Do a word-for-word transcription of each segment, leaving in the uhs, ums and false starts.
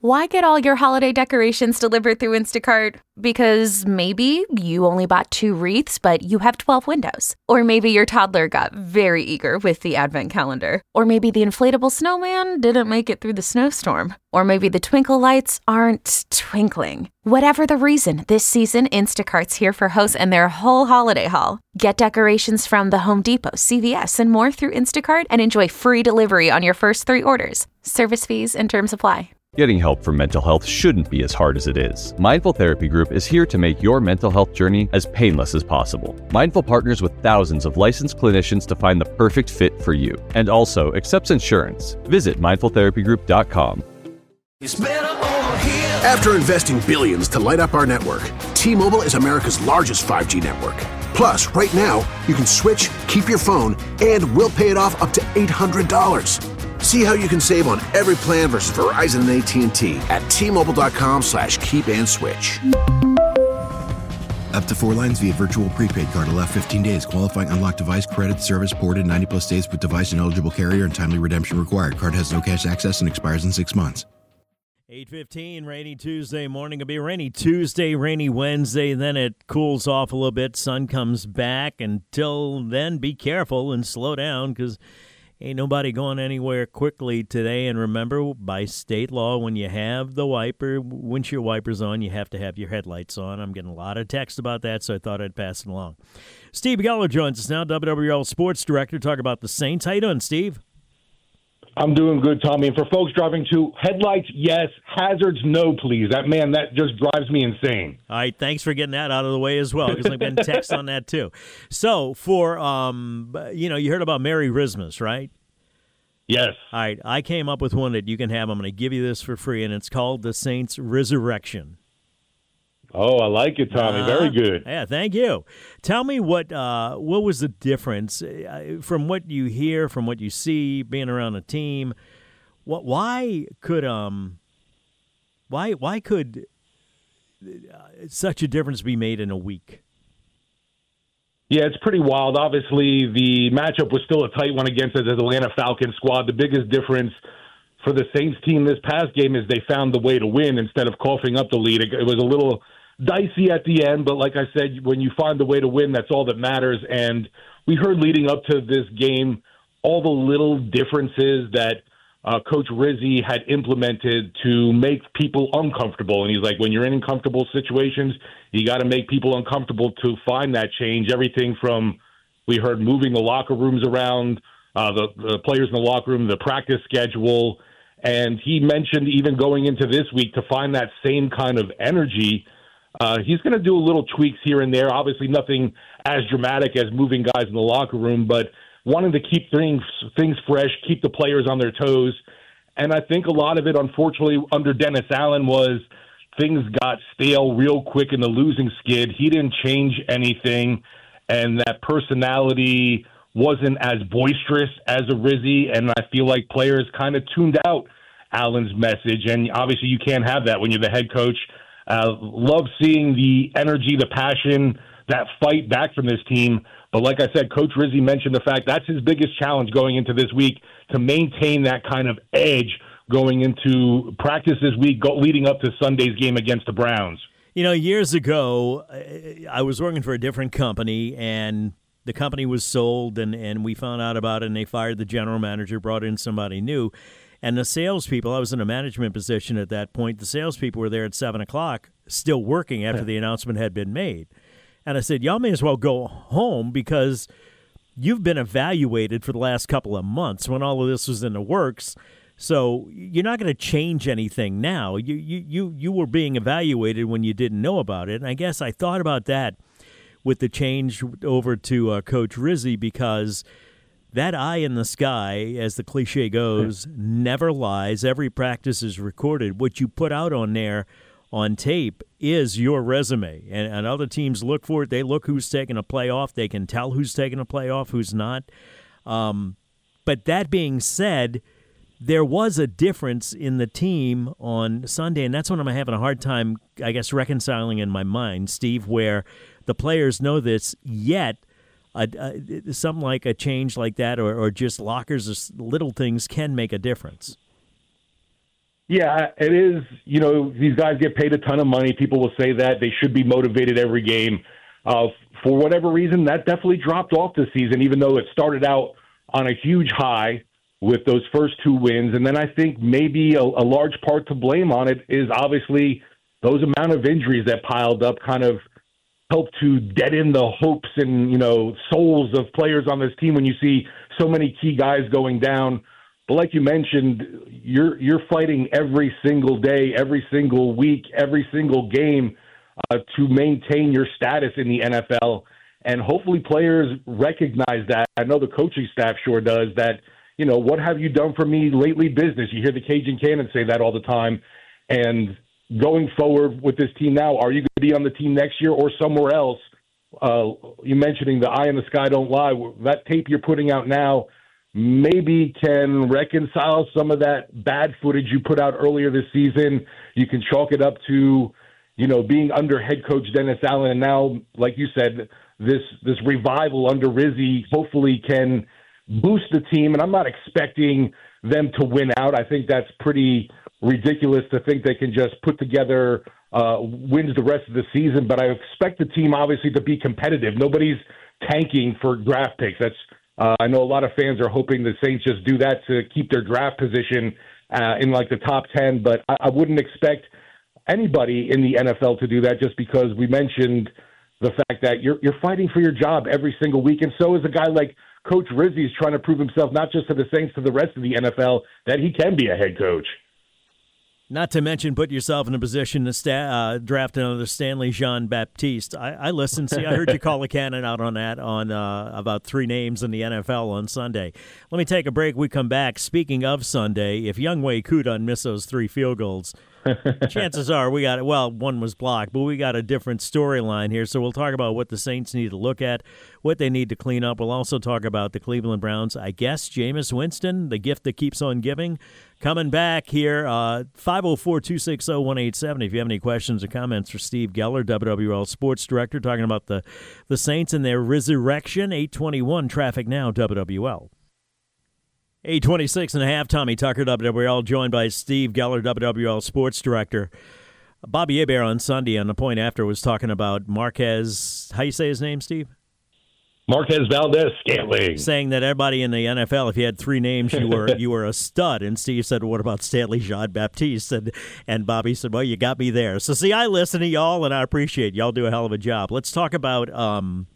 Why get all your holiday decorations delivered through Instacart? Because maybe you only bought two wreaths, but you have twelve windows. Or maybe your toddler got very eager with the advent calendar. Or maybe the inflatable snowman didn't make it through the snowstorm. Or maybe the twinkle lights aren't twinkling. Whatever the reason, this season, Instacart's here for hosts and their whole holiday haul. Get decorations from the Home Depot, C V S, and more through Instacart and enjoy free delivery on your first three orders. Service fees and terms apply. Getting help for mental health shouldn't be as hard as it is. Mindful Therapy Group is here to make your mental health journey as painless as possible. Mindful partners with thousands of licensed clinicians to find the perfect fit for you, and also accepts insurance. Visit mindful therapy group dot com. After investing billions to light up our network, T-Mobile is America's largest five G network. Plus, right now, you can switch, keep your phone, and we'll pay it off up to eight hundred dollars. See how you can save on every plan versus Verizon and A T and T at T-Mobile.com slash keep and switch. Up to four lines via virtual prepaid card. Allow fifteen days. Qualifying unlocked device credit service ported ninety plus days with device and eligible carrier and timely redemption required. Card has no cash access and expires in six months. eight fifteen, rainy Tuesday morning. It'll be a rainy Tuesday, rainy Wednesday. Then it cools off a little bit. Sun comes back. Until then, be careful and slow down because ain't nobody going anywhere quickly today. And remember, by state law, when you have the wiper, windshield wipers on, you have to have your headlights on. I'm getting a lot of text about that, so I thought I'd pass it along. Steve Geller joins us now, W W L Sports Director, talk about the Saints. How you doing, Steve? I'm doing good, Tommy. And for folks driving too, headlights, yes. Hazards, no, please. That, man, that just drives me insane. All right, thanks for getting that out of the way as well, because I've been text on that too. So, for, um, you know, you heard about Merry Christmas, right? Yes. All right, I came up with one that you can have. I'm going to give you this for free, and it's called the Saints Resurrection. Oh, I like it, Tommy. Uh, Very good. Yeah, thank you. Tell me what uh, what was the difference uh, from what you hear, from what you see, being around a team. What? Why could um, why why could uh, such a difference be made in a week? Yeah, it's pretty wild. Obviously, the matchup was still a tight one against the Atlanta Falcons squad. The biggest difference for the Saints team this past game is they found the way to win instead of coughing up the lead. It, it was a little dicey at the end, but like I said, when you find the way to win, that's all that matters. And we heard leading up to this game all the little differences that uh, Coach Rizzi had implemented to make people uncomfortable. And he's like, when you're in uncomfortable situations, you got to make people uncomfortable to find that change. Everything from, we heard moving the locker rooms around, uh, the, the players in the locker room, the practice schedule. And he mentioned even going into this week to find that same kind of energy. Uh, he's going to do a little tweaks here and there. Obviously nothing as dramatic as moving guys in the locker room, but wanting to keep things things fresh, keep the players on their toes. And I think a lot of it, unfortunately, under Dennis Allen was things got stale real quick in the losing skid. He didn't change anything, and that personality wasn't as boisterous as a Rizzi, and I feel like players kind of tuned out Allen's message, and obviously you can't have that when you're the head coach. Uh, love seeing the energy, the passion, that fight back from this team. But like I said, Coach Rizzi mentioned the fact that's his biggest challenge going into this week, to maintain that kind of edge going into practice this week, go, leading up to Sunday's game against the Browns. You know, years ago, I was working for a different company, and the company was sold, and, and we found out about it, and they fired the general manager, brought in somebody new. And the salespeople, I was in a management position at that point, the salespeople were there at seven o'clock, still working after the announcement had been made. And I said, y'all may as well go home because you've been evaluated for the last couple of months when all of this was in the works. So you're not going to change anything now. You, you, you, you were being evaluated when you didn't know about it. And I guess I thought about that with the change over to uh, Coach Rizzi, because that eye in the sky, as the cliche goes, never lies. Every practice is recorded. What you put out on there on tape is your resume. And, and other teams look for it. They look who's taking a play off. They can tell who's taking a play off, who's not. Um, but that being said, there was a difference in the team on Sunday, and that's what I'm having a hard time, I guess, reconciling in my mind, Steve, where the players know this, yet Uh, uh, something like a change like that, or, or just lockers, or little things can make a difference. Yeah, it is. You know, these guys get paid a ton of money. People will say that they should be motivated every game. Uh, for whatever reason, that definitely dropped off this season, even though it started out on a huge high with those first two wins. And then I think maybe a, a large part to blame on it is obviously those amount of injuries that piled up kind of helped to deaden the hopes and, you know, souls of players on this team when you see so many key guys going down. But like you mentioned, you're you're fighting every single day, every single week, every single game uh, to maintain your status in the N F L. And hopefully players recognize that. I know the coaching staff sure does that. You know, what have you done for me lately, business? You hear the Cajun Cannon say that all the time. And going forward with this team now, are you going to be on the team next year or somewhere else? Uh, you mentioning the eye in the sky don't lie. That tape you're putting out now maybe can reconcile some of that bad footage you put out earlier this season. You can chalk it up to, you know, being under head coach Dennis Allen. And now, like you said, this this revival under Rizzi hopefully can boost the team. And I'm not expecting them to win out. I think that's pretty ridiculous to think they can just put together uh, wins the rest of the season. But I expect the team, obviously, to be competitive. Nobody's tanking for draft picks. That's Uh, I know a lot of fans are hoping the Saints just do that to keep their draft position uh, in like the top ten, but I, I wouldn't expect anybody in the N F L to do that just because we mentioned the fact that you're you're fighting for your job every single week, and so is a guy like Coach Rizzi is trying to prove himself not just to the Saints, to the rest of the N F L, that he can be a head coach. Not to mention put yourself in a position to sta- uh, draft another Stanley Jean-Baptiste. I, I listened. See, I heard you call a cannon out on that on uh, about three names in the N F L on Sunday. Let me take a break. We come back. Speaking of Sunday, if Younghoe Koo doesn't miss those three field goals, chances are we got it. Well, one was blocked, but we got a different storyline here. So we'll talk about what the Saints need to look at, what they need to clean up. We'll also talk about the Cleveland Browns. I guess Jameis Winston, the gift that keeps on giving. Coming back here, uh, five oh four, two six oh, one eight seven oh. If you have any questions or comments for Steve Geller, W W L Sports Director, talking about the, the Saints and their resurrection. eight twenty-one traffic now, W W L. eight twenty-six and a half, Tommy Tucker, W W L, joined by Steve Geller, W W L Sports Director. Bobby Hebert on Sunday on the point after was talking about Marquez, how you say his name, Steve? Marquez Valdes-Scantling. Saying that everybody in the N F L, if you had three names, you were you were a stud. And Steve said, what about Stanley Jean-Baptiste? And, and Bobby said, well, you got me there. So, see, I listen to y'all, and I appreciate y'all do a hell of a job. Let's talk about um,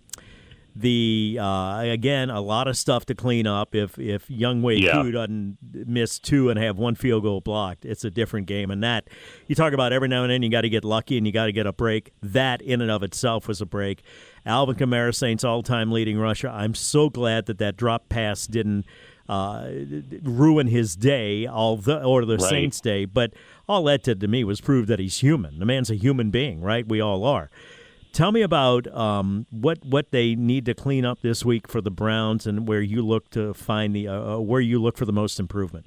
the, uh, again, a lot of stuff to clean up. If, if Younghoe yeah. Koo doesn't miss two and have one field goal blocked, it's a different game. And that, you talk about every now and then you got to get lucky and you got to get a break. That in and of itself was a break. Alvin Kamara, Saints all-time leading rusher. I'm so glad that that drop pass didn't uh, ruin his day, all the, or the right. Saints' day. But all that did to me was prove that he's human. The man's a human being, right? We all are. Tell me about um, what what they need to clean up this week for the Browns, and where you look to find the uh, where you look for the most improvement.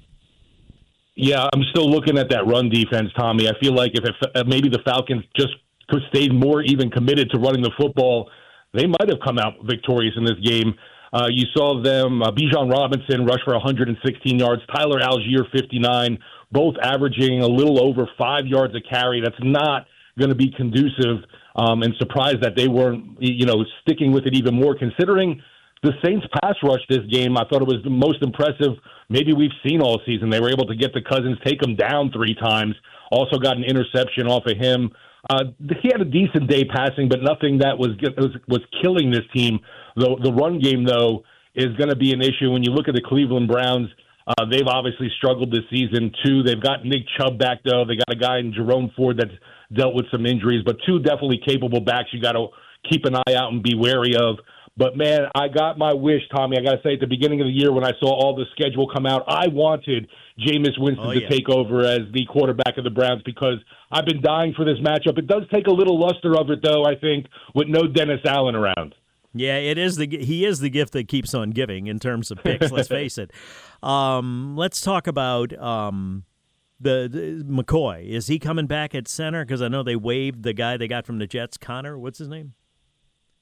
Yeah, I'm still looking at that run defense, Tommy. I feel like if it, maybe the Falcons just could stay more even committed to running the football, they might have come out victorious in this game. Uh, you saw them, uh, Bijan Robinson rush for one hundred sixteen yards, Tyler Algier fifty-nine, both averaging a little over five yards a carry. That's not going to be conducive, um, and surprised that they weren't, you know, sticking with it even more. Considering the Saints pass rush this game, I thought it was the most impressive maybe we've seen all season. They were able to get to Cousins, take him down three times, also got an interception off of him. Uh, he had a decent day passing, but nothing that was was, was killing this team. The, the run game, though, is going to be an issue. When you look at the Cleveland Browns, uh, they've obviously struggled this season, too. They've got Nick Chubb back, though. They got a guy in Jerome Ford that's dealt with some injuries, but two definitely capable backs you got to keep an eye out and be wary of. But, man, I got my wish, Tommy. I got to say, at the beginning of the year when I saw all the schedule come out, I wanted Jameis Winston oh, to yeah. take over as the quarterback of the Browns because I've been dying for this matchup. It does take a little luster of it, though, I think, with no Dennis Allen around. Yeah, it is the he is the gift that keeps on giving in terms of picks, let's face it. Um, let's talk about um, the, the McCoy. Is he coming back at center? Because I know they waived the guy they got from the Jets, Connor. What's his name?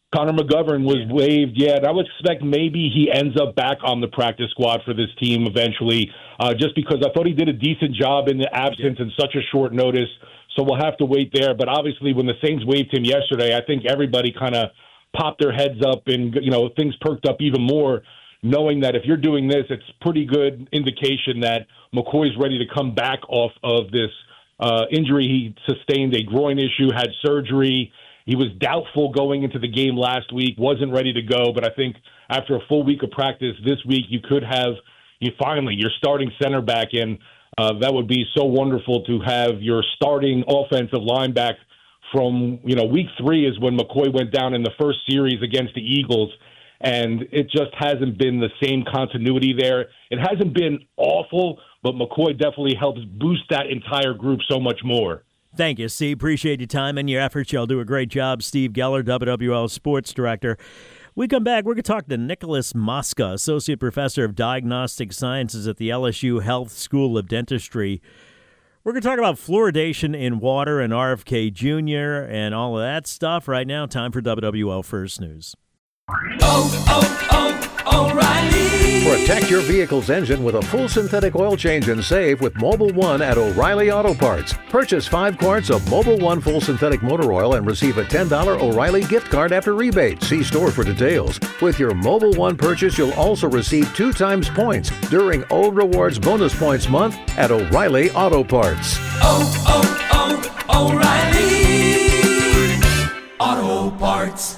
Connor McGovern was waived. Yeah, and I would expect maybe he ends up back on the practice squad for this team eventually, uh, just because I thought he did a decent job in the absence in such a short notice. So we'll have to wait there. But obviously, when the Saints waived him yesterday, I think everybody kind of popped their heads up and, you know, things perked up even more, knowing that if you're doing this, it's pretty good indication that McCoy's ready to come back off of this uh, injury. He sustained a groin issue, had surgery. He was doubtful going into the game last week, wasn't ready to go. But I think after a full week of practice this week, you could have you finally your starting center back in. Uh, that would be so wonderful to have your starting offensive line back from, you know, week three is when McCoy went down in the first series against the Eagles. And it just hasn't been the same continuity there. It hasn't been awful, but McCoy definitely helps boost that entire group so much more. Thank you, Steve. Appreciate your time and your efforts. Y'all do a great job. Steve Geller, W W L Sports Director. We come back, we're going to talk to Nicholas Mosca, Associate Professor of Diagnostic Sciences at the L S U Health School of Dentistry. We're going to talk about fluoridation in water and R F K Junior and all of that stuff. Right now, time for W W L First News. Oh, oh, oh, O'Reilly. Protect your vehicle's engine with a full synthetic oil change and save with Mobil one at O'Reilly Auto Parts. Purchase five quarts of Mobil one full synthetic motor oil and receive a ten dollars O'Reilly gift card after rebate. See store for details. With your Mobil one purchase, you'll also receive two times points during O Rewards Bonus Points Month at O'Reilly Auto Parts. Oh, oh, oh, O'Reilly Auto Parts.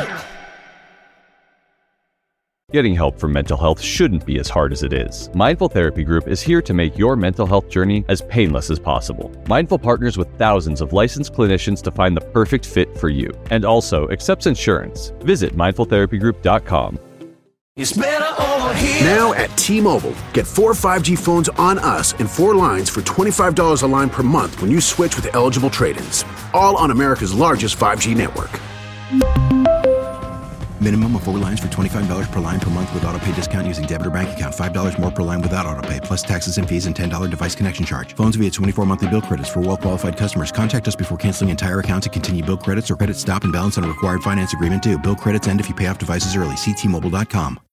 Getting help for mental health shouldn't be as hard as it is. Mindful Therapy Group is here to make your mental health journey as painless as possible. Mindful partners with thousands of licensed clinicians to find the perfect fit for you, and also accepts insurance. Visit mindful therapy group dot com. It's better over here. Now at T-Mobile, get four five G phones on us and four lines for twenty-five dollars a line per month when you switch with eligible trade-ins. All on America's largest five G network. Minimum of four lines for twenty-five dollars per line per month with autopay discount using debit or bank account. five dollars more per line without autopay, plus taxes and fees and ten dollars device connection charge. Phones via twenty-four monthly bill credits for well-qualified customers. Contact us before canceling entire account to continue bill credits or credit stop and balance on a required finance agreement due. Bill credits end if you pay off devices early. See T Mobile dot com.